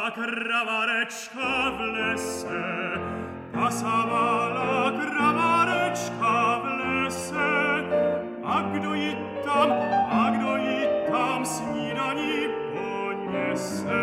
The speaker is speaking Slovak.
kravarečka v lese, pasávala kravarečka v lese. A kdo ji tam snídaní ponese?